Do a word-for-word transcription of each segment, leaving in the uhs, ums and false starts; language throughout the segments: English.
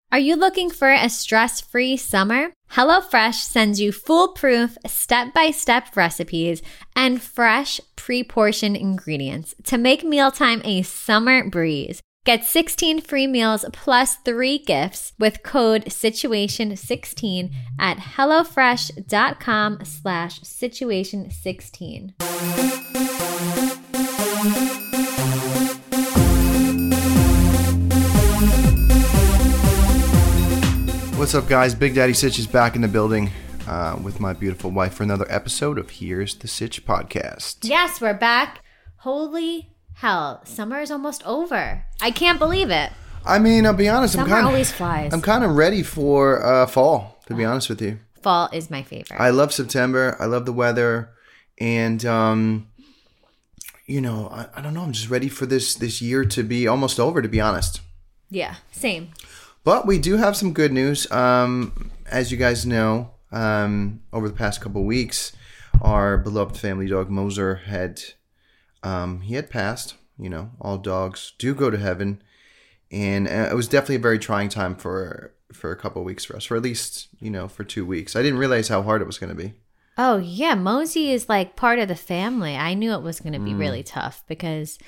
Are you looking for a stress-free summer? HelloFresh sends you foolproof, step-by-step recipes and fresh, pre-portioned ingredients to make mealtime a summer breeze. Get sixteen free meals plus three gifts with code situation sixteen at hellofresh.com slash situation sixteen. What's up, guys? Big Daddy Sitch is back in the building uh, with my beautiful wife for another episode of Here's the Sitch podcast. Yes, we're back. Holy hell, summer is almost over. I can't believe it. I mean, I'll be honest. Summer I'm kinda, always flies. I'm kind of ready for uh, fall, to be honest with you. Fall is my favorite. I love September. I love the weather. And, um, you know, I, I don't know. I'm just ready for this, this year to be almost over, to be honest. Yeah, same. But we do have some good news. Um, as you guys know, um, over the past couple of weeks, our beloved family dog Moser had um, he had passed. You know, all dogs do go to heaven, and uh, it was definitely a very trying time for for a couple of weeks for us, for at least you know for two weeks. I didn't realize how hard it was going to be. Oh yeah, Mosey is like part of the family. I knew it was going to be mm. really tough because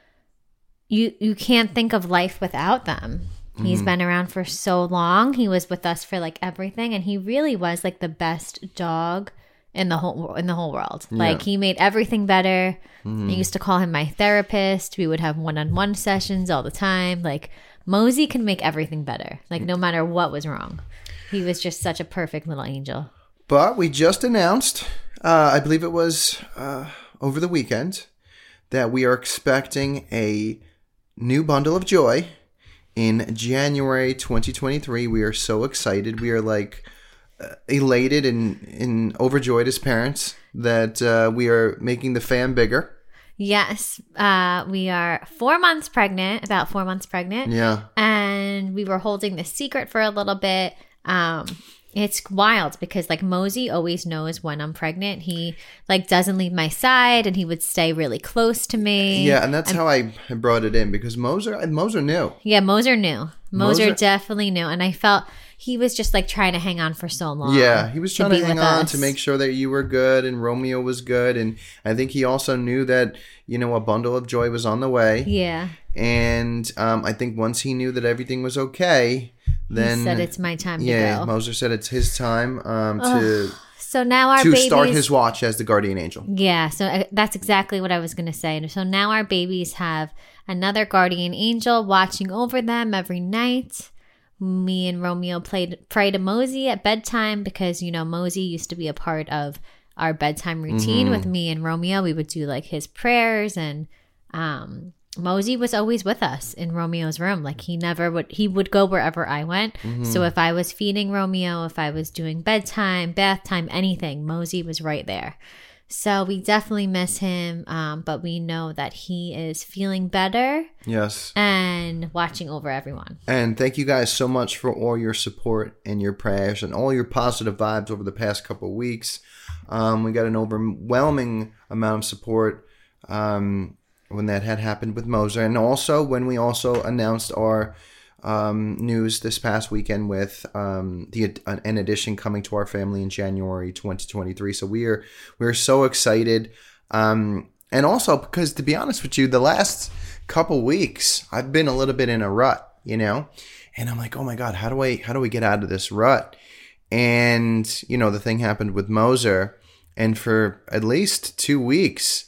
you you can't think of life without them. He's mm-hmm. been around for so long. He was with us for like everything, and he really was like the best dog in the whole in the whole world. Yeah. Like he made everything better. Mm-hmm. I used to call him my therapist. We would have one-on-one sessions all the time. Like Mosey can make everything better. Like no matter what was wrong, he was just such a perfect little angel. But we just announced, uh, I believe it was uh, over the weekend, that we are expecting a new bundle of joy. In January twenty twenty-three, we are so excited. We are like uh, elated and, and overjoyed as parents that uh, we are making the fam bigger. Yes. Uh, we are four months pregnant, about four months pregnant. Yeah. And we were holding this secret for a little bit. Um, it's wild because like Mosey always knows when I'm pregnant. He like doesn't leave my side and he would stay really close to me. Yeah, and that's and, how I brought it in because Moser, Moser knew. Yeah, Moser knew. Moser, Moser definitely knew. And I felt he was just like trying to hang on for so long. Yeah, he was trying to, to hang on us. to make sure that you were good and Romeo was good. And I think he also knew that, you know, a bundle of joy was on the way. Yeah. And um, I think once he knew that everything was okay, then he said it's my time to yeah, go. Yeah, Moser said it's his time um, to so now our to babies, start his watch as the guardian angel. Yeah, so uh, that's exactly what I was going to say. So now our babies have another guardian angel watching over them every night. Me and Romeo played pray to Mosey at bedtime because, you know, Mosey used to be a part of our bedtime routine mm-hmm. with me and Romeo. We would do like his prayers and um Mosey was always with us in Romeo's room. Like he never would, he would go wherever I went. Mm-hmm. So if I was feeding Romeo, if I was doing bedtime, bath time, anything, Mosey was right there. So we definitely miss him. Um, but we know that he is feeling better. Yes. And watching over everyone. And thank you guys so much for all your support and your prayers and all your positive vibes over the past couple of weeks. Um, we got an overwhelming amount of support. Um, when that had happened with Moser. And also when we also announced our um, news this past weekend with um, the an addition coming to our family in January twenty twenty-three. So we are, we are so excited. Um, and also because, to be honest with you, the last couple weeks, I've been a little bit in a rut, you know? And I'm like, oh my God, how do I, how do we get out of this rut? And, you know, the thing happened with Moser. And for at least two weeks,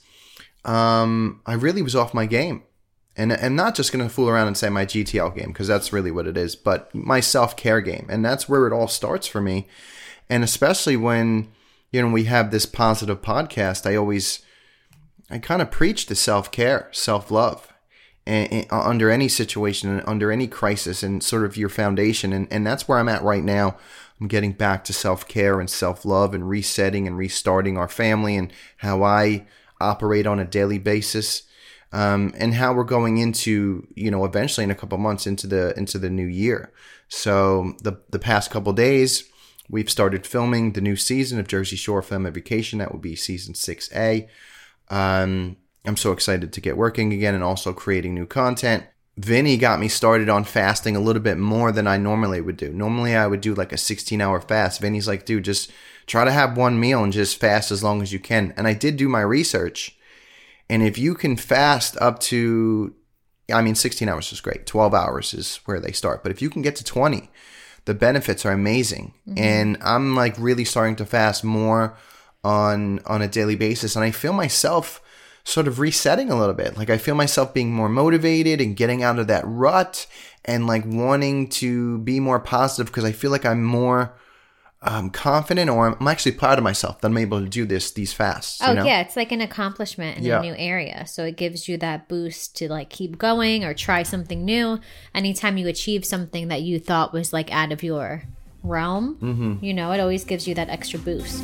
Um, I really was off my game, and I'm not just going to fool around and say my G T L game because that's really what it is, but my self-care game. And that's where it all starts for me. And especially when, you know, we have this positive podcast, I always, I kind of preach the self-care, self-love and, and under any situation and under any crisis and sort of your foundation. And, and that's where I'm at right now. I'm getting back to self-care and self-love and resetting and restarting our family and how I operate on a daily basis, um, and how we're going into, you know, eventually in a couple months into the into the new year. So the the past couple days, we've started filming the new season of Jersey Shore Film Education. That will be season six A. Um, I'm so excited to get working again and also creating new content. Vinny got me started on fasting a little bit more than I normally would do. Normally I would do like a sixteen hour fast. Vinny's like, dude, just try to have one meal and just fast as long as you can. And I did do my research. And if you can fast up to, I mean, sixteen hours is great. twelve hours is where they start. But if you can get to twenty, the benefits are amazing. Mm-hmm. And I'm like really starting to fast more on on a daily basis. And I feel myself sort of resetting a little bit. Like I feel myself being more motivated and getting out of that rut and like wanting to be more positive because I feel like I'm more um, confident, or I'm actually proud of myself that I'm able to do this, these fasts. Oh, you know? Yeah. It's like an accomplishment in yeah. a new area. So it gives you that boost to like keep going or try something new. Anytime you achieve something that you thought was like out of your realm, mm-hmm. you know, it always gives you that extra boost.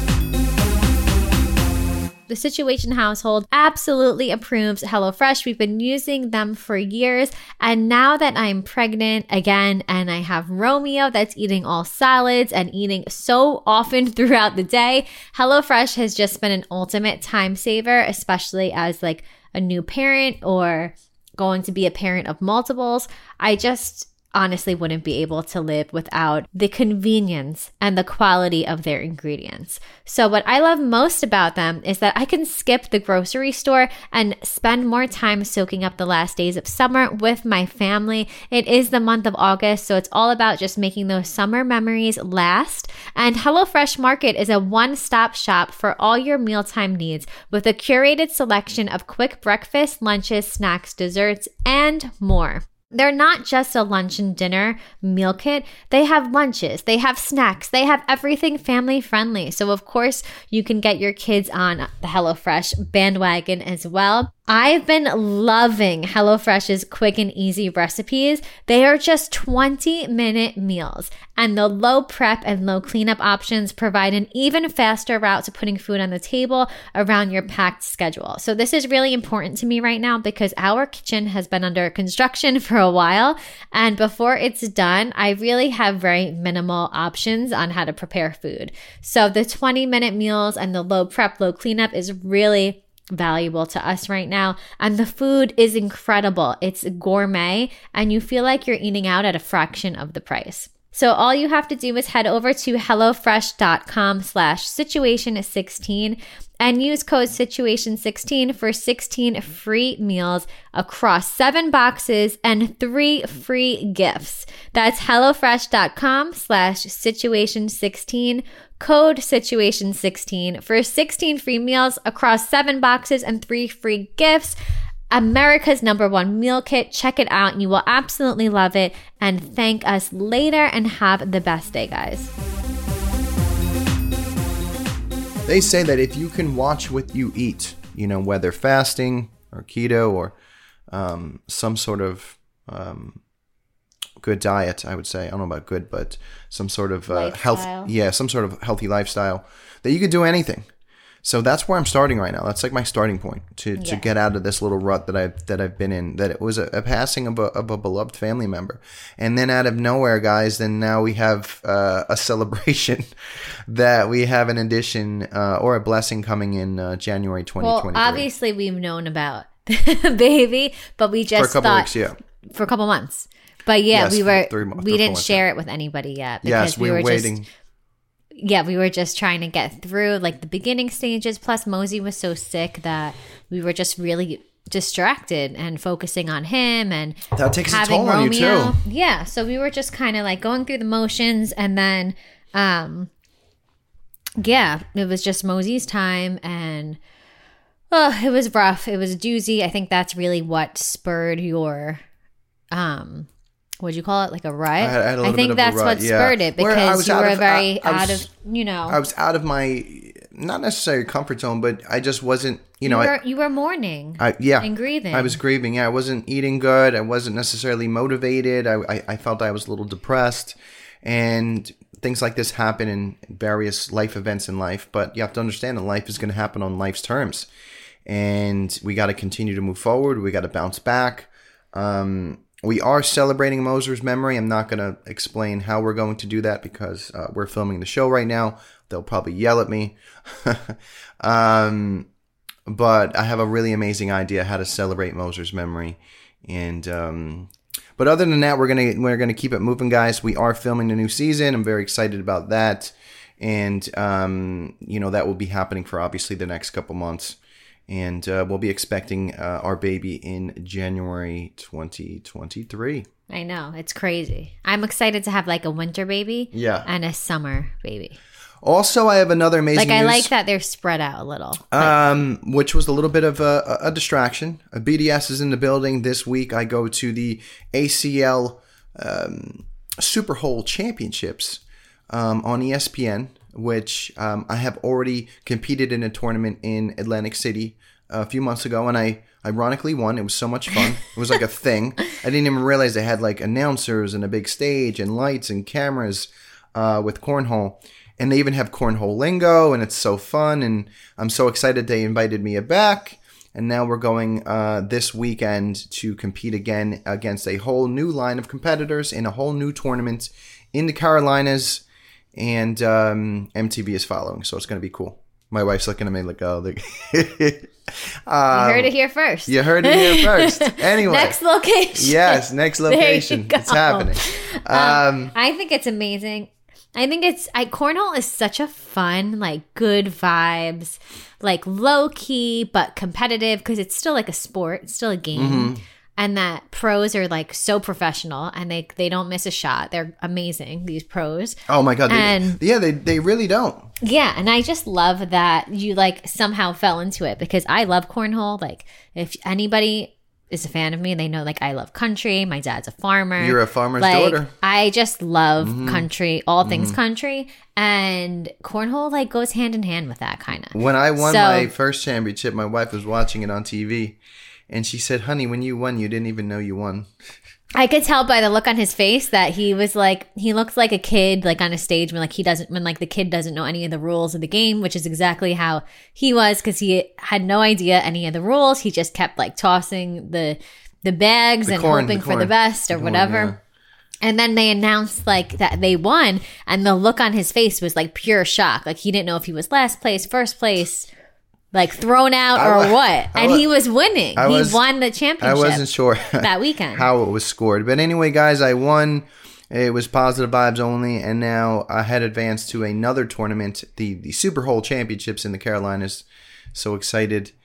The Situation household absolutely approves HelloFresh. We've been using them for years. And now that I'm pregnant again and I have Romeo that's eating all salads and eating so often throughout the day, HelloFresh has just been an ultimate time saver, especially as like a new parent or going to be a parent of multiples. I just honestly wouldn't be able to live without the convenience and the quality of their ingredients. So what I love most about them is that I can skip the grocery store and spend more time soaking up the last days of summer with my family. It is the month of August, so it's all about just making those summer memories last. And HelloFresh Market is a one-stop shop for all your mealtime needs with a curated selection of quick breakfast, lunches, snacks, desserts, and more. They're not just a lunch and dinner meal kit. They have lunches, they have snacks, they have everything family friendly. So of course you can get your kids on the HelloFresh bandwagon as well. I've been loving HelloFresh's quick and easy recipes. They are just twenty minute meals, and the low prep and low cleanup options provide an even faster route to putting food on the table around your packed schedule. So this is really important to me right now because our kitchen has been under construction for a while, and before it's done, I really have very minimal options on how to prepare food. So the twenty minute meals and the low prep, low cleanup is really valuable to us right now. And the food is incredible. It's gourmet and you feel like you're eating out at a fraction of the price. So all you have to do is head over to HelloFresh.com slash situation16 and use code situation sixteen for sixteen free meals across seven boxes and three free gifts. That's HelloFresh.com slash situation16, code situation sixteen for sixteen free meals across seven boxes and three free gifts. America's number one meal kit. Check it out and you will absolutely love it. And thank us later and have the best day, guys. They say that if you can watch what you eat, you know, whether fasting or keto or um, some sort of um, good diet, I would say. I don't know about good, but some sort of uh, health. Yeah, some sort of healthy lifestyle that you could do anything. So that's where I'm starting right now. That's like my starting point to, yeah. to get out of this little rut that I've that I've been in. That it was a, a passing of a, of a beloved family member, and then out of nowhere, guys, then now we have uh, a celebration that we have an addition uh, or a blessing coming in uh, January twenty twenty-three. Well, obviously we've known about the baby, but we just for a couple thought weeks, yeah, for a couple months. But yeah, yes, we were three, we three, didn't four, share it with anybody yet because yes, we we're were waiting. just. Yeah, we were just trying to get through like the beginning stages. Plus, Mosey was so sick that we were just really distracted and focusing on him and that takes having a toll Romeo. on you too. Yeah, so we were just kind of like going through the motions, and then, um, yeah, it was just Mosey's time, and oh, it was rough. It was a doozy. I think that's really what spurred your, um. What'd you call it? Like a rut? I, had, I, had a I think that's what yeah. spurred it because you were of, very I, I out was, of, you know. I was out of my, not necessarily comfort zone, but I just wasn't, you know. You were, I, you were mourning I, yeah, and grieving. I was grieving. Yeah, I wasn't eating good. I wasn't necessarily motivated. I, I, I felt I was a little depressed. And things like this happen in various life events in life. But you have to understand that life is going to happen on life's terms. And we got to continue to move forward. We got to bounce back. Um... We are celebrating Moser's memory. I'm not going to explain how we're going to do that because uh, we're filming the show right now. They'll probably yell at me. um, but I have a really amazing idea how to celebrate Moser's memory. And um, but other than that, we're gonna we're gonna keep it moving, guys. We are filming the new season. I'm very excited about that, and um, you know that will be happening for obviously the next couple months. And uh, we'll be expecting uh, our baby in January twenty twenty-three. I know. It's crazy. I'm excited to have like a winter baby Yeah. and a summer baby. Also, I have another amazing Like, I news, like that they're spread out a little. um, which was a little bit of a, a distraction. A B D S is in the building. This week, I go to the A C L um, Super Bowl Championships um, on E S P N, which um, I have already competed in a tournament in Atlantic City a few months ago, and I ironically won. It was so much fun. It was like a thing. I didn't even realize they had like announcers and a big stage and lights and cameras uh, with cornhole. And they even have cornhole lingo, and it's so fun. And I'm so excited they invited me back. And now we're going uh, this weekend to compete again against a whole new line of competitors in a whole new tournament in the Carolinas. And um, M T V is following, so it's going to be cool. My wife's looking at me like, oh, they... um, you heard it here first. You heard it here first. Anyway. Next location. Yes, next location. It's happening. Um, Um, I think it's amazing. I think it's I cornhole is such a fun, like good vibes, like low key but competitive because it's still like a sport, it's still a game. Mm-hmm. And that pros are like so professional and they they don't miss a shot. They're amazing, these pros. oh my God. They, And- yeah, they, they really don't. Yeah, and I just love that you like somehow fell into it because I love cornhole. Like if anybody is a fan of me, they know like I love country. My dad's a farmer. You're a farmer's like, daughter. I just love Mm-hmm. country, all things country, and cornhole like goes hand in hand with that kind of. When I won So- my first championship, my wife was watching it on T V. And she said, honey, when you won, you didn't even know you won. I could tell by the look on his face that he was like he looks like a kid like on a stage when like he doesn't when like the kid doesn't know any of the rules of the game, which is exactly how he was because he had no idea any of the rules. He just kept like tossing the the bags The and corn, hoping the for the corn. best or The corn, whatever. yeah. And then they announced like that they won, and the look on his face was like pure shock. Like he didn't know if he was last place, first place, like thrown out I or wa- what. I And wa- he was winning. I he was- won the I championship wasn't sure that weekend. how it was scored. But anyway, guys, I won. It was positive vibes only. And now I had advanced to another tournament, the, the Super Bowl Championships in the Carolinas. So excited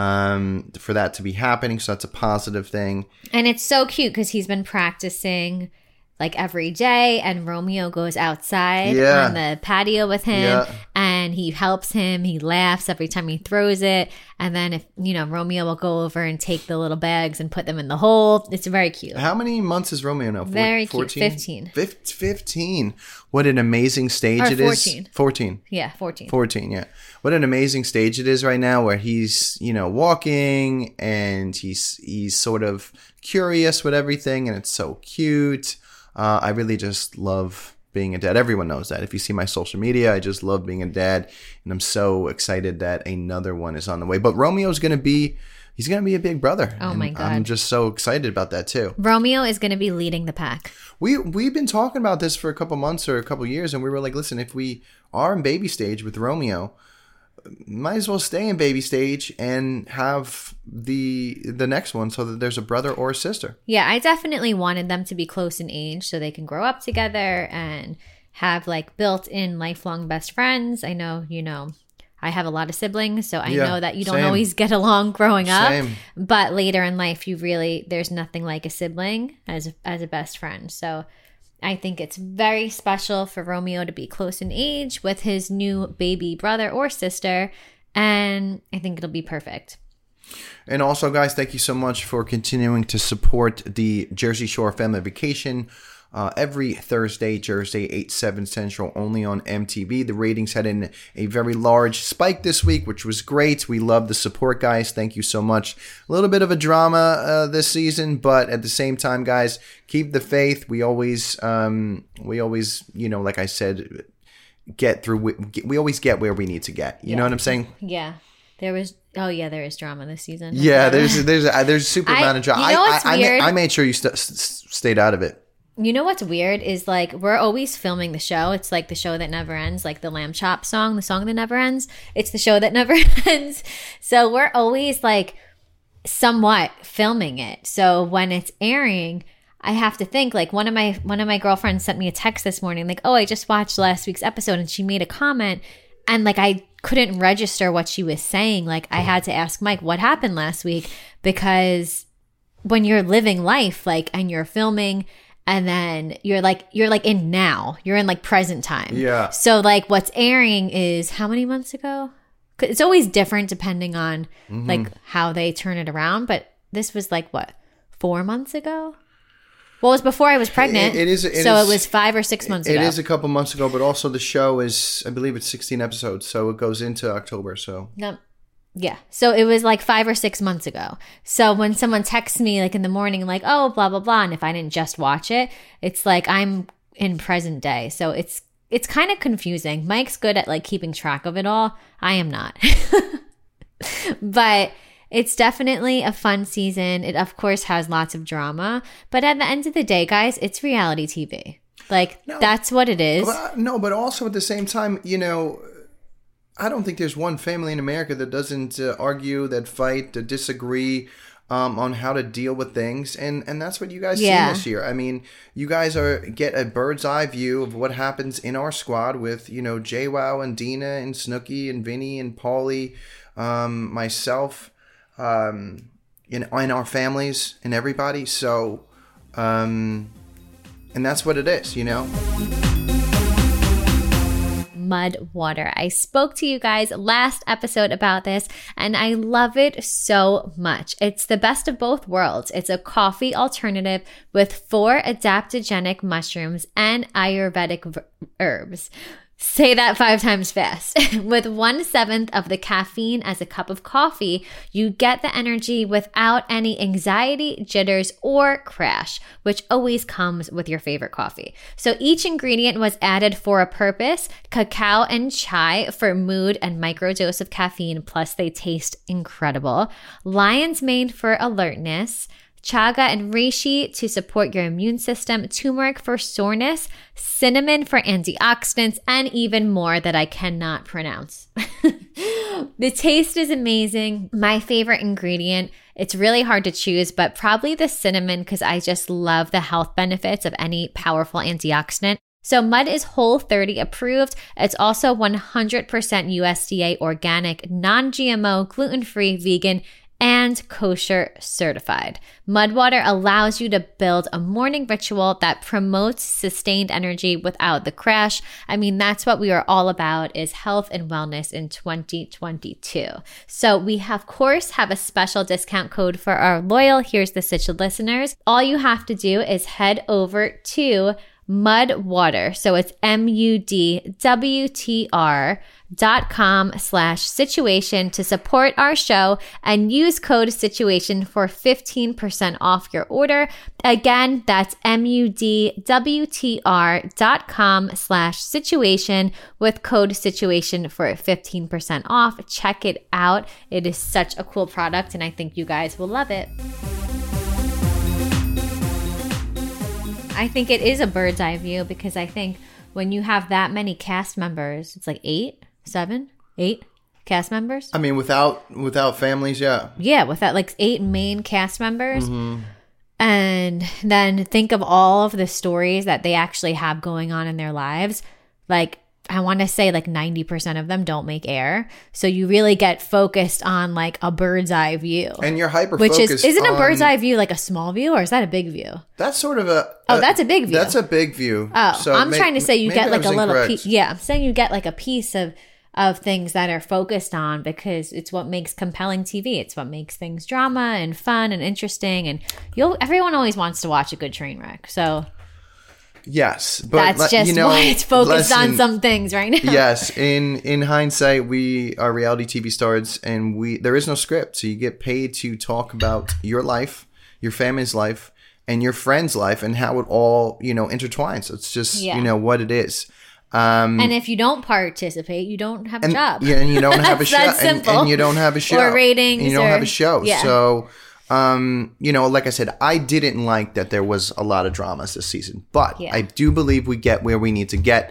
um, for that to be happening. So that's a positive thing. And it's so cute because he's been practicing like every day, and Romeo goes outside Yeah. on the patio with him, Yeah. and he helps him. He laughs every time he throws it. And then if, you know, Romeo will go over and take the little bags and put them in the hole. It's very cute. How many months is Romeo now? Four- Very cute. fourteen? fifteen. Fif- fifteen. What an amazing stage Or it is. fourteen. fourteen. Yeah, fourteen. fourteen, yeah. What an amazing stage it is right now where he's, you know, walking and he's he's sort of curious with everything, and it's so cute. Uh, I really just love being a dad. Everyone knows that. If you see my social media, I just love being a dad, and I'm so excited that another one is on the way. But Romeo's going to be, he's going to be a big brother. Oh and my God. I'm just so excited about that too. Romeo is going to be leading the pack. We we've been talking about this for a couple months or a couple years, and we were like, listen, if we are in baby stage with Romeo, might as well stay in baby stage and have the the next one so that there's a brother or a sister. Yeah, I definitely wanted them to be close in age so they can grow up together and have like built-in lifelong best friends. I know, you know, I have a lot of siblings, so I Yeah, know that you don't same. always get along growing up. Same. But later in life, you really there's nothing like a sibling as a, as a best friend. So I think it's very special for Romeo to be close in age with his new baby brother or sister, and I think it'll be perfect. And also, guys, thank you so much for continuing to support the Jersey Shore Family Vacation. Uh, every Thursday, Thursday, eight, seven Central, only on M T V. The ratings had in a very large spike this week, which was great. We love the support, guys. Thank you so much. A little bit of a drama uh, this season, but at the same time, guys, keep the faith. We always, um, we always, you know, like I said, get through. We, we always get where we need to get. You Yeah. know what I'm saying? Yeah. There was oh yeah, there is drama this season. Yeah, there's there's a, there's a super I- amount of drama. you know I, what's I, I, ma- weird? I made sure you st- s- stayed out of it. You know what's weird is like we're always filming the show. It's like the show that never ends, like the Lamb Chop song, the song that never ends. It's the show that never ends. So we're always like somewhat filming it. So when it's airing, I have to think, like, one of my one of my girlfriends sent me a text this morning, like, oh, I just watched last week's episode, and she made a comment, and like I couldn't register what she was saying. Like, I had to ask Mike what happened last week, because when you're living life, like, and you're filming, and then you're like you're like in now, you're in like present time. Yeah. So like what's airing is how many months ago? 'Cause it's always different depending on Mm-hmm. like how they turn it around. But this was like what, four months ago? Well, it was before I was pregnant. It- it is- it so is- it was five or six months It ago. is a couple months ago, but also the show is, I believe it's sixteen episodes, so it goes into October. So No. Yeah. So it was like five or six months ago. So when someone texts me like in the morning, like, oh, blah, blah, blah. And if I didn't just watch it, it's like I'm in present day. So it's it's kind of confusing. Mike's good at like keeping track of it all. I am not. But it's definitely a fun season. It, of course, has lots of drama. But at the end of the day, guys, it's reality T V. Like, No. that's what it is. But, no, but also at the same time, you know, I don't think there's one family in America that doesn't uh, argue, that fight, that disagree um, on how to deal with things, and and that's what you guys Yeah. see this year. I mean, you guys are get a bird's eye view of what happens in our squad with, you know, JWoww and Dina and Snooki and Vinny and Paulie, um, myself, um, in in our families and everybody. So, um, and that's what it is, you know. Mud water. I spoke to you guys last episode about this, and I love it so much. It's the best of both worlds. It's a coffee alternative with four adaptogenic mushrooms and Ayurvedic v- herbs. Say that five times fast. With one seventh of the caffeine as a cup of coffee, you get the energy without any anxiety, jitters, or crash, which always comes with your favorite coffee. So each ingredient was added for a purpose: cacao and chai for mood and microdose of caffeine, plus they taste incredible. Lion's mane for alertness. Chaga and reishi to support your immune system, turmeric for soreness, cinnamon for antioxidants, and even more that I cannot pronounce. The taste is amazing. My favorite ingredient, it's really hard to choose, but probably the cinnamon, because I just love the health benefits of any powerful antioxidant. So Mud is Whole thirty approved. It's also one hundred percent U S D A organic, non-G M O, gluten-free, vegan, and kosher certified. Mudwater allows you to build a morning ritual that promotes sustained energy without the crash. I mean, that's what we are all about, is health and wellness in twenty twenty-two. So we, of course, have a special discount code for our loyal Here's the Sitch listeners. All you have to do is head over to Mudwater. So it's M U D W T R dot com slash situation to support our show and use code situation for fifteen percent off your order. Again, that's M U D W T R dot com slash situation with code situation for fifteen percent off. Check it out. It is such a cool product, and I think you guys will love it. I think it is a bird's eye view, because I think when you have that many cast members, it's like eight, seven, eight cast members. I mean, without without families, yeah. Yeah, with that, like eight main cast members. Mm-hmm. And then think of all of the stories that they actually have going on in their lives. Like, I want to say like ninety percent of them don't make air. So you really get focused on like a bird's eye view. And you're hyper Which focused. is, isn't a on- bird's eye view like a small view, or is that a big view? That's sort of a. Oh, that's a big view. That's a big view. Oh, So I'm may- trying to say you maybe get I like was a little incorrect. piece. Yeah, I'm saying you get like a piece of of things that are focused on, because it's what makes compelling T V. It's what makes things drama and fun and interesting. And you'll everyone always wants to watch a good train wreck. So Yes, but that's le- just you know, why it's focused on listen, some things right now. Yes, in in hindsight, we are reality T V stars, and we there is no script, so you get paid to talk about your life, your family's life, and your friend's life, and how it all you know intertwines. It's just Yeah. you know what it is. Um, And if you don't participate, you don't have a and, job. Yeah, and you don't have a That's show, that and, simple. and you don't have a show, Or ratings, and you don't or- have a show. yeah. So, um, you know, like I said, I didn't like that there was a lot of dramas this season, but Yeah. I do believe we get where we need to get,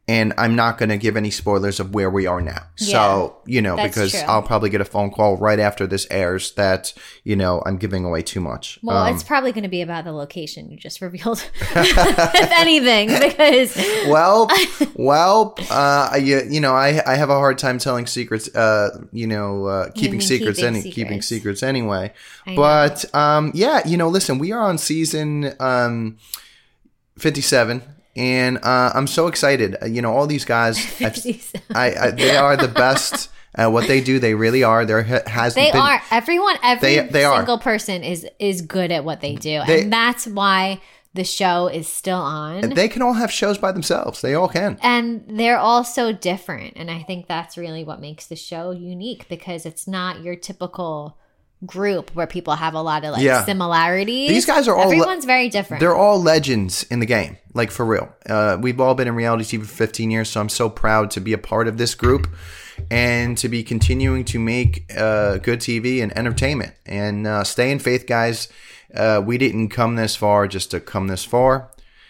And I'm not going to give any spoilers of where we are now. Yeah, so, you know, that's because true. I'll probably get a phone call right after this airs that, you know, I'm giving away too much. Well, Um, it's probably going to be about the location you just revealed, if anything, because well, well, uh, you, you know, I I have a hard time telling secrets, uh, you know, uh, keeping mean secrets keeping any secrets. keeping secrets anyway. I But um, yeah, you know, listen, we are on season um, fifty-seven. And uh, I'm so excited. Uh, You know, all these guys, I've, I, I, they are the best at what they do. They really are. There ha- has They been, are. Everyone, every They- they are. single person is is good at what they do. They- and that's why the show is still on. They can all have shows by themselves. They all can. And they're all so different. And I think that's really what makes the show unique, because it's not your typical group where people have a lot of like Yeah. similarities. These guys are all le- Everyone's very different. They're all legends in the game, like for real. Uh, we've all been in reality T V for fifteen years, so I'm so proud to be a part of this group and to be continuing to make uh, good T V and entertainment. And uh, stay in faith, guys. Uh, we didn't come this far just to come this far.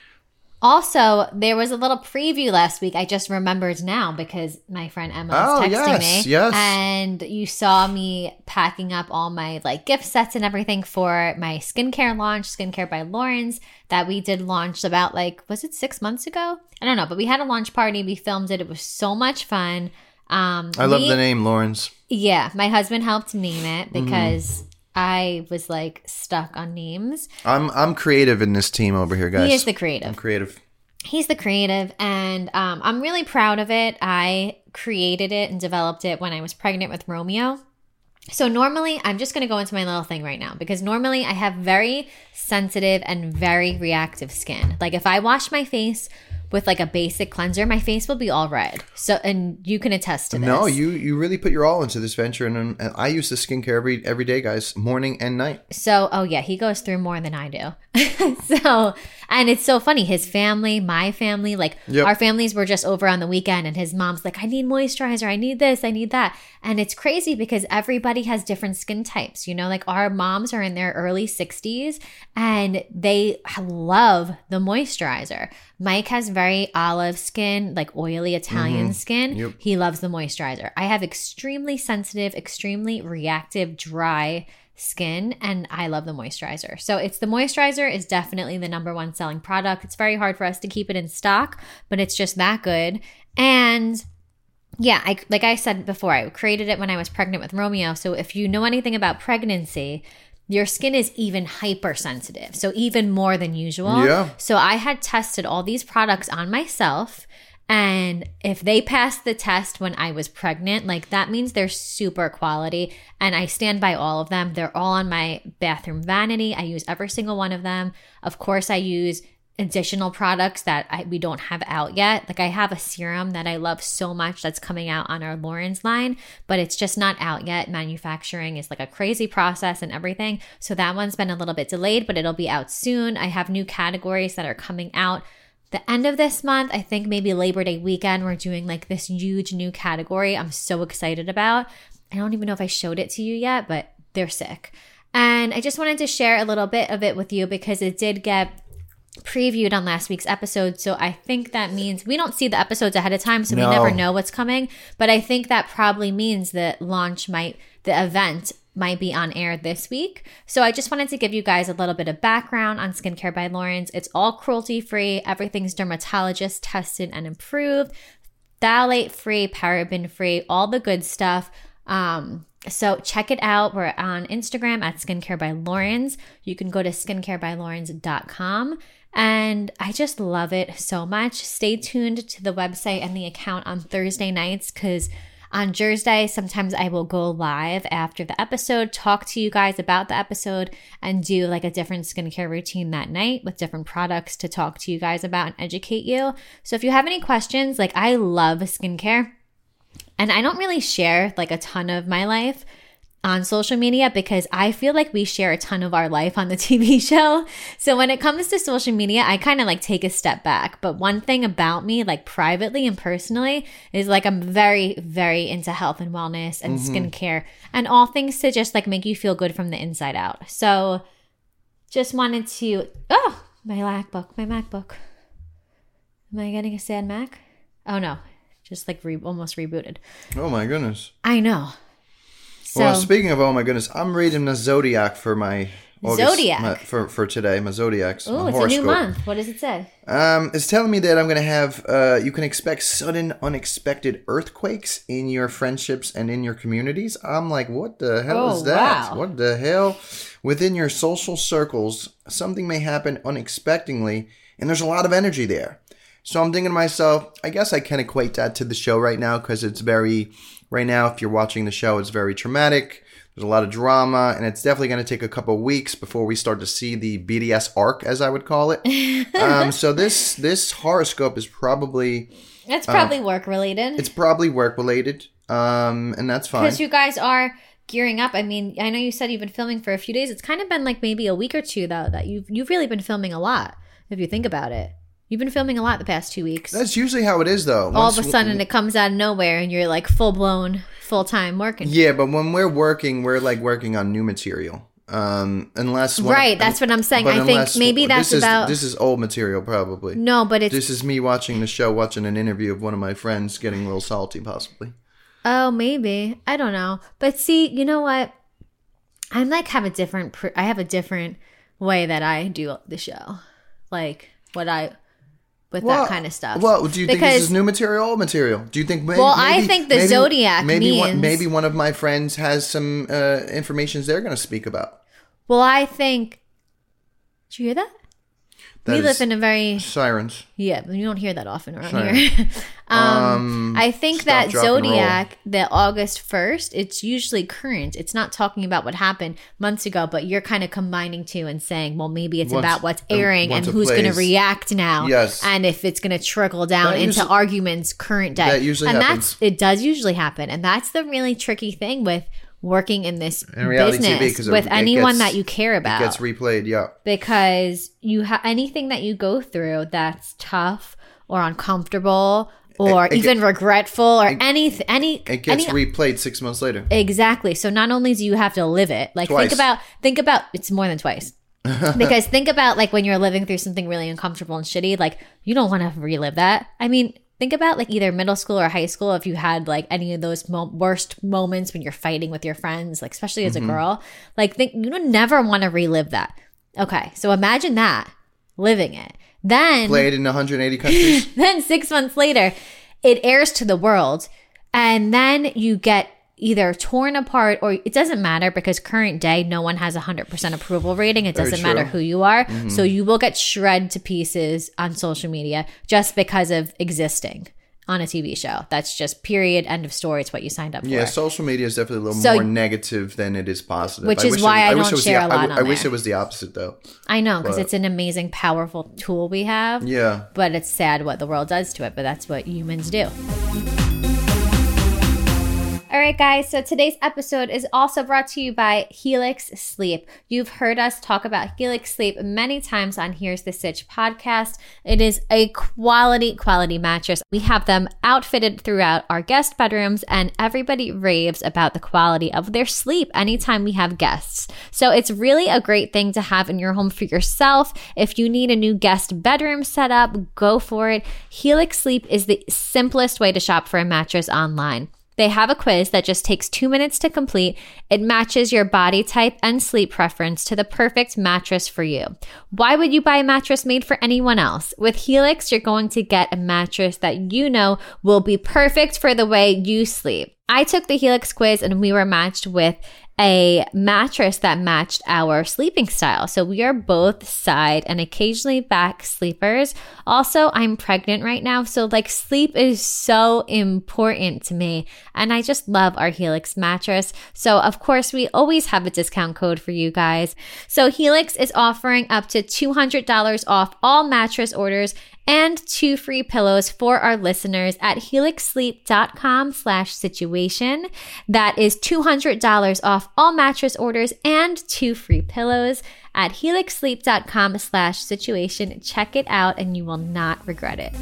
Also, there was a little preview last week. I just remembered now because my friend Emma was Oh, texting yes, me. yes. And you saw me packing up all my like gift sets and everything for my skincare launch, Skincare by Lauren's, that we did launch about like, was it six months ago? I don't know, but we had a launch party. We filmed it. It was so much fun. Um, I love we- the name, Lawrence. Yeah, my husband helped name it because I was like stuck on names. I'm I'm creative in this team over here, guys. He is the I'm creative. creative. He's the creative, and um, I'm really proud of it. I created it and developed it when I was pregnant with Romeo. So normally, I'm just going to go into my little thing right now, because normally I have very sensitive and very reactive skin. Like if I wash my face with like a basic cleanser, my face will be all red. So, and you can attest to this. No, you you really put your all into this venture, and, and I use the skincare every every day, guys, morning and night. So, oh yeah, he goes through more than I do. So, and it's so funny. His family, my family, like Yep. our families were just over on the weekend, and his mom's like, I need moisturizer. I need this. I need that. And it's crazy because everybody has different skin types. You know, like our moms are in their early sixties and they love the moisturizer. Mike has very olive skin, like oily Italian skin. Yep. He loves the moisturizer. I have extremely sensitive, extremely reactive, dry skin, and I love the moisturizer. So it's the moisturizer is definitely the number one selling product. It's very hard for us to keep it in stock, but it's just that good. And yeah, I, like I said before, I created it when I was pregnant with Romeo. So if you know anything about pregnancy, your skin is even hypersensitive. So even more than usual. Yeah. So I had tested all these products on myself. And if they passed the test when I was pregnant, like that means they're super quality. And I stand by all of them. They're all on my bathroom vanity. I use every single one of them. Of course, I use additional products that I, we don't have out yet. Like I have a serum that I love so much that's coming out on our Lauren's line, but it's just not out yet. Manufacturing is like a crazy process and everything. So that one's been a little bit delayed, but it'll be out soon. I have new categories that are coming out the end of this month. I think maybe Labor Day weekend, we're doing like this huge new category I'm so excited about. I don't even know if I showed it to you yet, but they're sick. And I just wanted to share a little bit of it with you because it did get previewed on last week's episode. So I think that means we don't see the episodes ahead of time, so No. we never know what's coming. But I think that probably means that launch might, the event might be on air this week. So I just wanted to give you guys a little bit of background on Skincare by Lauren's. It's all cruelty free. Everything's dermatologist tested and approved. Phthalate free, paraben free, all the good stuff. Um, so check it out. We're on Instagram at Skincare by Lauren's. You can go to skincare by laurens dot com. And I just love it so much. Stay tuned to the website and the account on Thursday nights because on Thursday, sometimes I will go live after the episode, talk to you guys about the episode, and do like a different skincare routine that night with different products to talk to you guys about and educate you. So if you have any questions, like I love skincare. And I don't really share like a ton of my life on social media because I feel like we share a ton of our life on the T V show. So when it comes to social media, I kind of like take a step back. But one thing about me, like privately and personally, is like I'm very, very into health and wellness and mm-hmm. skincare and all things to just like make you feel good from the inside out. So just wanted to, oh, my MacBook, my MacBook. Am I getting a sad Mac? Oh, no. Just like re- almost rebooted. Oh, my goodness. I know. So, well, speaking of, oh, my goodness, I'm reading the Zodiac for my August, Zodiac? My, for, for today, my Zodiacs. Ooh, my it's horoscope. a new month. What does it say? Um, it's telling me that I'm going to have, uh, you can expect sudden, unexpected earthquakes in your friendships and in your communities. I'm like, what the hell Oh, is that? wow. What the hell? Within your social circles, something may happen unexpectedly, and there's a lot of energy there. So I'm thinking to myself, I guess I can equate that to the show right now because it's very, right now, if you're watching the show, it's very traumatic. There's a lot of drama, and it's definitely going to take a couple of weeks before we start to see the B D S arc, as I would call it. um, so this this horoscope is probably... It's probably uh, work related. It's probably work related, um, and that's fine. Because you guys are gearing up. I mean, I know you said you've been filming for a few days. It's kind of been like maybe a week or two, though, that you've, you've really been filming a lot, if you think about it. You've been filming a lot the past two weeks. That's usually how it is, though. All Once, of a sudden, it comes out of nowhere, and you're like full-blown, full-time working. Yeah, but when we're working, we're like working on new material. Um, unless one right, of, that's what I'm saying. I think maybe that's this about. Is, this is old material, probably. No, but it's. This is me watching the show, watching an interview of one of my friends, getting a little salty, possibly. Oh, maybe I don't know, but see, you know what? I'm like have a different. I have a different way that I do the show, like what I. With well, that kind of stuff. Well, do you because, think this is new material or old material? Do you think maybe, well, I think the maybe, Zodiac maybe means... One, maybe one of my friends has some uh, information they're going to speak about. Well, I think... Did you hear that? That we live in a very... Sirens. Yeah, but you don't hear that often around Siren. here. um, um, I think that Zodiac, the August first, it's usually current. It's not talking about what happened months ago, but you're kind of combining two and saying, well, maybe it's once, about what's airing and who's going to react now. Yes. And if it's going to trickle down that into usually, arguments current day. That usually and happens. That's, it does usually happen. And that's the really tricky thing with working in this in reality business T V, with anyone gets, that you care about. It gets replayed, yeah. Because you ha- anything that you go through that's tough or uncomfortable or it, it even get, regretful or it, any any it gets any, replayed six months later. Exactly. So not only do you have to live it, like twice. think about think about it's more than twice. Because think about like when you're living through something really uncomfortable and shitty, like you don't want to relive that. I mean, think about like either middle school or high school if you had like any of those mo- worst moments when you're fighting with your friends, like especially as mm-hmm. a girl. Like think you don't never want to relive that. Okay, so imagine that living it. Then played in one hundred eighty countries. Then six months later, it airs to the world, and then you get either torn apart or it doesn't matter because current day no one has a hundred percent approval rating. It doesn't matter who you are. Mm-hmm. So you will get shred to pieces on social media just because of existing on a T V show. That's just period, end of story. It's what you signed up for. Yeah, social media is definitely a little so, more negative than it is positive. Which I is why it, I, I don't share the, a lot I, on I there. wish it was the opposite though. I know because it's an amazing, powerful tool we have. Yeah. But it's sad what the world does to it, but that's what humans do. All right, guys, so today's episode is also brought to you by Helix Sleep. You've heard us talk about Helix Sleep many times on Here's the Sitch podcast. It is a quality, quality mattress. We have them outfitted throughout our guest bedrooms, and everybody raves about the quality of their sleep anytime we have guests. So it's really a great thing to have in your home for yourself. If you need a new guest bedroom set up, go for it. Helix Sleep is the simplest way to shop for a mattress online. They have a quiz that just takes two minutes to complete. It matches your body type and sleep preference to the perfect mattress for you. Why would you buy a mattress made for anyone else? With Helix, you're going to get a mattress that you know will be perfect for the way you sleep. I took the Helix quiz and we were matched with a mattress that matched our sleeping style. So we are both side and occasionally back sleepers. Also, I'm pregnant right now. So like sleep is so important to me. And I just love our Helix mattress. So of course, we always have a discount code for you guys. So Helix is offering up to two hundred dollars off all mattress orders and two free pillows for our listeners at helixsleep.com slash situation. That is two hundred dollars off all mattress orders and two free pillows at helixsleep.com slash situation. Check it out and you will not regret it.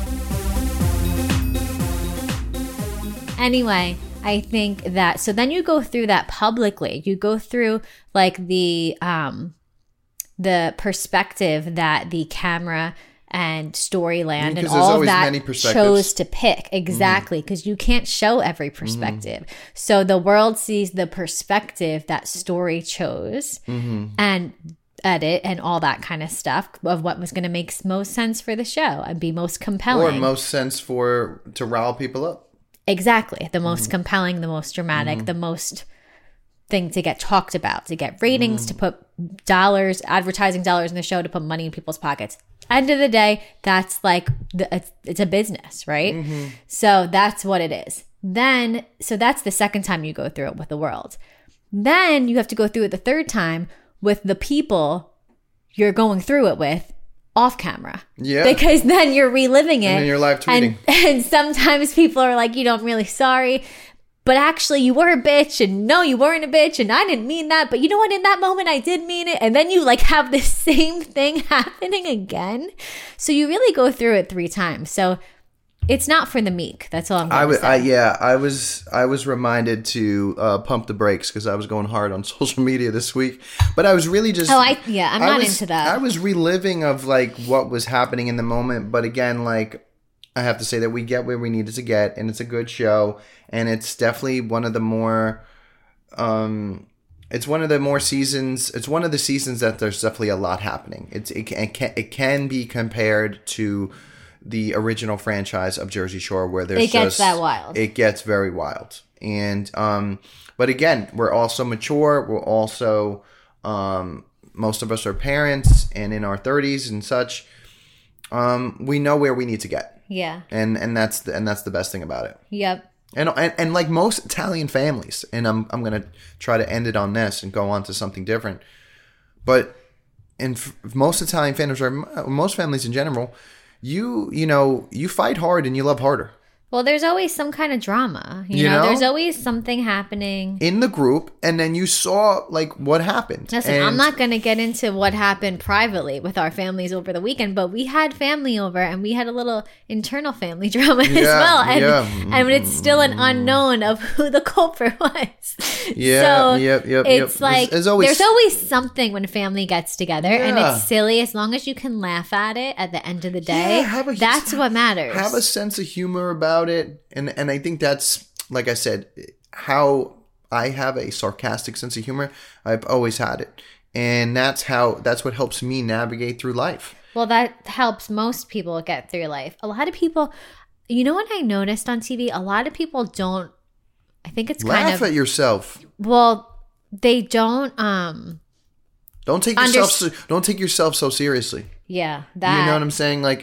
Anyway, I think that, so then you go through that publicly. You go through like the, um, the perspective that the camera and Storyland Because and there's all of always that many perspectives. chose to pick. Exactly, because you can't show every perspective. So the world sees the perspective that Story chose and edit and all that kind of stuff of what was going to make most sense for the show and be most compelling. Or most sense for to rile people up. Exactly. The most compelling, the most dramatic, the most thing to get talked about, to get ratings, to put dollars, advertising dollars in the show, to put money in people's pockets. End of the day, that's like, the, it's, it's a business, right? Mm-hmm. So that's what it is. Then, so that's the second time you go through it with the world. Then you have to go through it the third time with the people you're going through it with off camera. Yeah. Because then you're reliving it. And then you're live tweeting. And, and sometimes people are like, you know, I'm really sorry. But actually, you were a bitch, and no, you weren't a bitch, and I didn't mean that. But you know what? In that moment, I did mean it. And then you like have the same thing happening again. So you really go through it three times. So it's not for the meek. That's all I'm going I to was, say. I, yeah, I was, I was reminded to uh, pump the brakes because I was going hard on social media this week. But I was really just, Oh, I yeah, I'm I not was- into that. I was reliving of like what was happening in the moment. But again, like I have to say that we get where we needed to get, and it's a good show, and it's definitely one of the more, um, it's one of the more seasons. It's one of the seasons that there's definitely a lot happening. It's it can it can, it can be compared to the original franchise of Jersey Shore, where there's It gets just, that wild. It gets very wild, and um, but again, we're also mature. We're also um, most of us are parents and in our thirties and such. Um, we know where we need to get. Yeah. And and that's the, and that's the best thing about it. Yep. And, and and like most Italian families, and I'm I'm gonna try to end it on this and go on to something different. But in f- most Italian families, or m- most families in general, you you know you fight hard and you love harder. Well, there's always some kind of drama. You, You know? know? There's always something happening. In the group, and then you saw like what happened. Listen, and I'm not going to get into what happened privately with our families over the weekend, but we had family over and we had a little internal family drama as Yeah, well. And, yeah. and it's still an unknown of who the culprit was. Yeah, so yep, yep, it's yep. like There's- there's always- there's always something when family gets together, and Yeah. it's silly as long as you can laugh at it at the end of the day. Yeah, have a- that's what matters. Have a sense of humor about it, and and I think that's, like I said, how I have a sarcastic sense of humor. I've always had it, and that's how that's what helps me navigate through life. Well, that helps most people get through life. A lot of people, you know what I noticed on T V? A lot of people don't, I think it's kind Laugh of, at yourself. well, they don't, um, Don't take Underst- yourself. So, don't take yourself so seriously. yeah, that, You know what I'm saying? Like,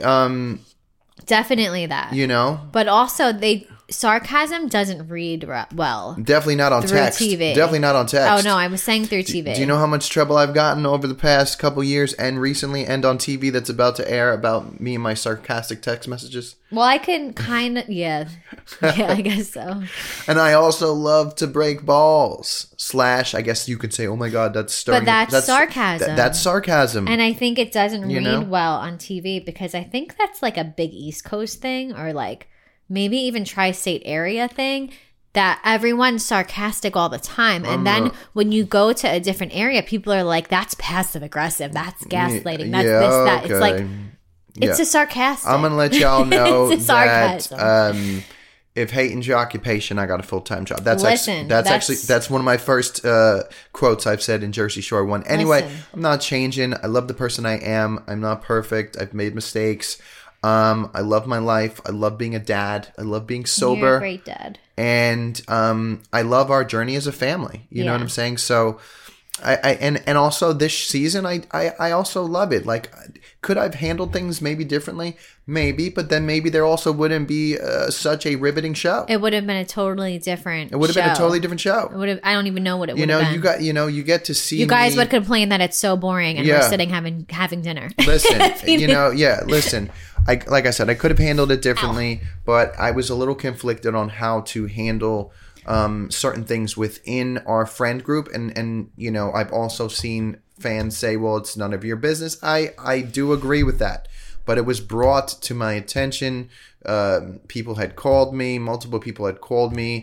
um, definitely that. you know, But also, they, sarcasm doesn't read re- well. definitely not on Through text. T V. Definitely not on text. Oh, no, I was saying through T V. Do you know how much trouble I've gotten over the past couple years and recently and on T V that's about to air about me and my sarcastic text messages? Well, I can kind of, yeah. Yeah, I guess so. And I also love to break balls. Slash, I guess you could say, oh my God, that's stirring. But that's sarcasm. th- that's sarcasm. And I think it doesn't You read know? well on T V because I think that's like a big East Coast thing, or like maybe even tri-state area thing, that everyone's sarcastic all the time. And then when you go to a different area, people are like, that's passive aggressive. That's gaslighting. That's yeah, this, that. It's like, okay. it's Yeah. a sarcastic. I'm going to let y'all know It's a that sarcasm. um, if hating's your occupation, I got a full-time job. That's Listen, actually, that's, that's- actually that's one of my first uh, quotes I've said in Jersey Shore one. Anyway, Listen. I'm not changing. I love the person I am. I'm not perfect. I've made mistakes. Um, I love my life. I love being a dad. I love being sober. You're a great dad. And um, I love our journey as a family. You know Yeah. what I'm saying? So, I, I and and also this season, I, I I also love it. Like, could I've handled things maybe differently? Maybe, but then maybe there also wouldn't be uh, such a riveting show. It, It would have been a totally different would have been a show. totally different It show. would have, I don't even know what it You would know, have been. you got you know you get to see. You guys me- would complain that it's so boring and we're Yeah. sitting having having dinner. Listen, You you know, yeah, listen. I like I said, I could have handled it differently, but I was a little conflicted on how to handle um, certain things within our friend group, and and you know, I've also seen fans say, "Well, it's none of your business." I I do agree with that, but it was brought to my attention. Um, people had called me, multiple people had called me,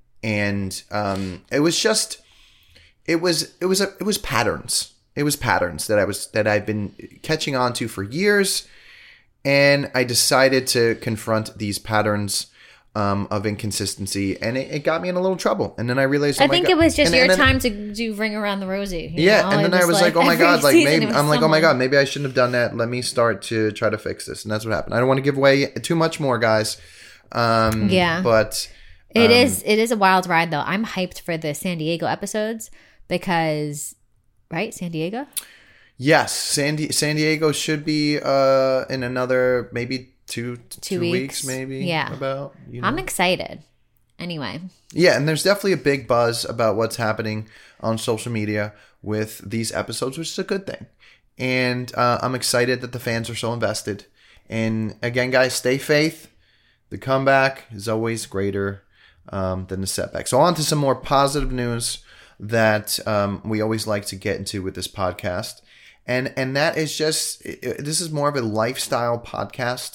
and um, it was just, it was it was a, it was patterns. It was patterns that I was that I've been catching on to for years. And I decided to confront these patterns um, of inconsistency, and it, it got me in a little trouble. And then I realized, oh I my think God. it was just and, your and then, time to do Ring Around the Rosie. you yeah, know? and then It I was like, oh my every God, like season maybe it was I'm like, oh my someone. God, maybe I shouldn't have done that. Let me start to try to fix this, and that's what happened. I don't want to give away too much more, guys. Um, Yeah. but It um, is. It is a wild ride, though. I'm hyped for the San Diego episodes because, right, San Diego. Yes, San, Di- San Diego should be uh, in another maybe two two, weeks. weeks, maybe. Yeah. about. You know? I'm excited. Anyway, Yeah, and there's definitely a big buzz about what's happening on social media with these episodes, which is a good thing. And uh, I'm excited that the fans are so invested. And again, guys, stay faith. The comeback is always greater um, than the setback. So on to some more positive news that um, we always like to get into with this podcast. And and that is just, this is more of a lifestyle podcast.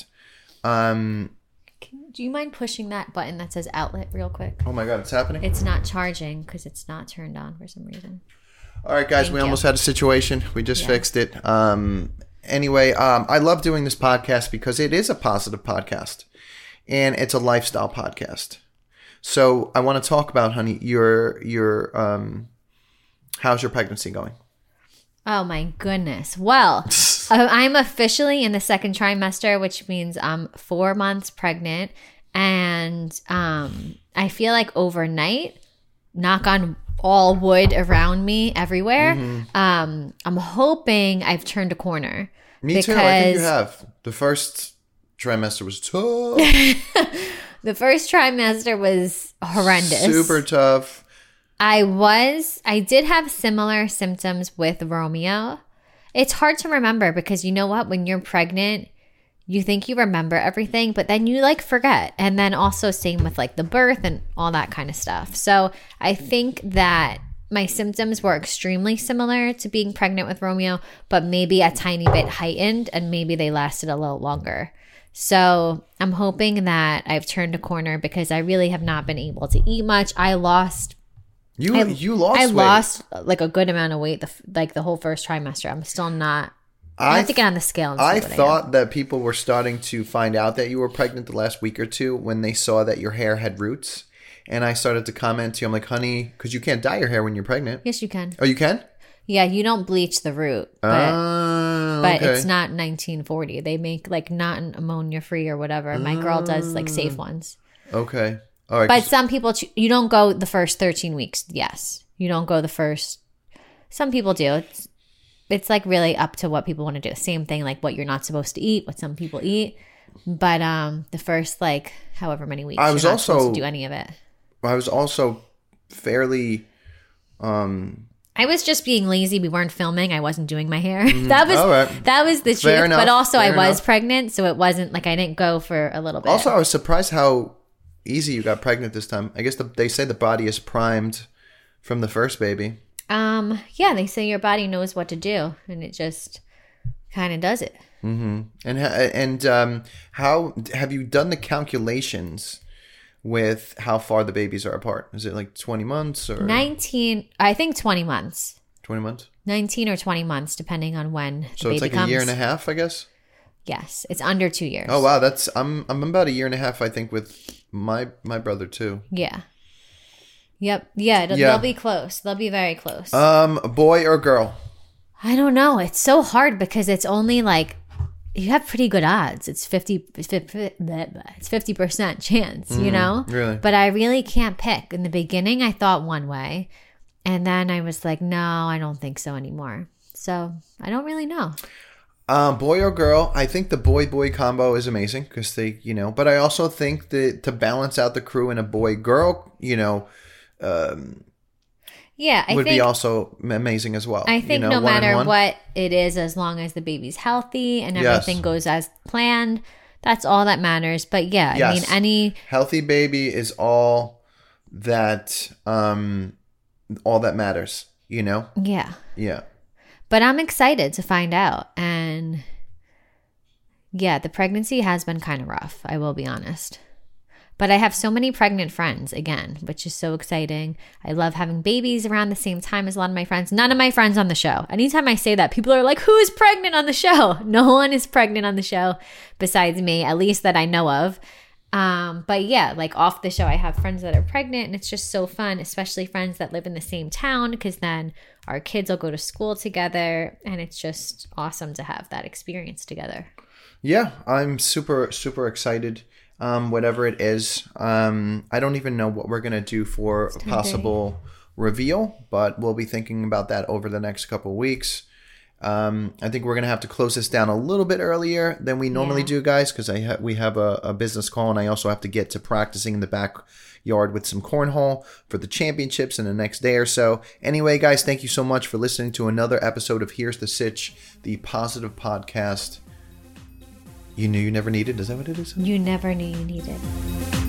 Um, Can, do you mind pushing that button that says outlet real quick? oh my God, it's happening. It's not charging because it's not turned on for some reason. All right, guys, Thank we you. almost had a situation. We just Yeah. fixed it. Um, anyway, um, I love doing this podcast because it is a positive podcast and it's a lifestyle podcast. So I want to talk about, honey, your your um, how's your pregnancy going? Oh my goodness. Well, uh, I'm officially in the second trimester, which means I'm four months pregnant. And um, I feel like overnight, knock on all wood around me everywhere, Mm-hmm. um, I'm hoping I've turned a corner. Me too. I think you because- have. The first trimester was tough, The first trimester was horrendous. super tough. I was, I did have similar symptoms with Romeo. It's hard to remember because you know what? When you're pregnant, you think you remember everything, but then you like forget. And then also same with like the birth and all that kind of stuff. So I think that my symptoms were extremely similar to being pregnant with Romeo, but maybe a tiny bit heightened and maybe they lasted a little longer. So I'm hoping that I've turned a corner because I really have not been able to eat much. I lost You I- you lost I weight. lost like a good amount of weight, the, f- like the whole first trimester. I'm still not. I, I have to get on the scale. And see I what I am. thought that people were starting to find out that you were pregnant the last week or two when they saw that your hair had roots. And I started to comment to you, I'm like, honey, because you can't dye your hair when you're pregnant. Yes, you can. Oh, you can? Yeah, you don't bleach the root, but Oh, but okay. it's not nineteen forty. They make like not ammonia free or whatever. My girl does like safe ones. Okay. All right. But some people, ch- you don't go the first thirteen weeks. Yes, you don't go the first. Some people do. It's it's like really up to what people want to do. Same thing, like what you're not supposed to eat, what some people eat. But um, the first like however many weeks, I was you're not also- supposed to do any of it. I was also fairly. Um, I was just being lazy. We weren't filming. I wasn't doing my hair. That was All right. that was the Fair truth. enough. But also, I Fair was enough. pregnant, so it wasn't like I didn't go for a little bit. also, I was surprised how easy you got pregnant this time. I guess the, they say the body is primed from the first baby. um, yeah, they say your body knows what to do, and it just kind of does it. Mm-hmm. And ha- and um, how have you done the calculations with how far the babies are apart? Is it like twenty months or Nineteen, I think twenty months. twenty months? Nineteen or twenty months, depending on when the So baby it's like comes. a year and a half, I guess. Yes, it's under two years. Oh wow, that's I'm I'm about a year and a half, I think, with my my brother too. Yeah. Yep. Yeah, it'll, Yeah. they'll be close. They'll be very close. Um, boy or girl? I don't know. It's so hard because it's only like you have pretty good odds. It's fifty. It's fifty percent chance. You know. really? But I really can't pick. In the beginning, I thought one way, and then I was like, no, I don't think so anymore. So I don't really know. Um, boy or girl? I think the boy boy combo is amazing because they, you know. But I also think that to balance out the crew in a boy girl, you know, um, Yeah, I would think be also amazing as well. I think you know, no one and matter one. what it is, as long as the baby's healthy and Yes. everything goes as planned, that's all that matters. But yeah, I mean, Yes. any healthy baby is all that um all that matters, you know. yeah. Yeah. But I'm excited to find out. And yeah, the pregnancy has been kind of rough, I will be honest. But I have so many pregnant friends again, which is so exciting. I love having babies around the same time as a lot of my friends. None of my friends on the show. Anytime I say that, people are like, who is pregnant on the show? No one is pregnant on the show besides me, at least that I know of. Um, but yeah, like off the show, I have friends that are pregnant, and it's just so fun, especially friends that live in the same town, because then our kids will go to school together, and it's just awesome to have that experience together. Yeah, I'm super, super excited. Um, whatever it is. Um, I don't even know what we're going to do for a possible reveal, but we'll be thinking about that over the next couple of weeks. Um, I think we're going to have to close this down a little bit earlier than we normally yeah. do, guys, because I ha- we have a, a business call, and I also have to get to practicing in the backyard with some cornhole for the championships in the next day or so. Anyway, guys, thank you so much for listening to another episode of Here's the Sitch, the positive podcast you knew you never needed. Is that what it is? You never knew you needed.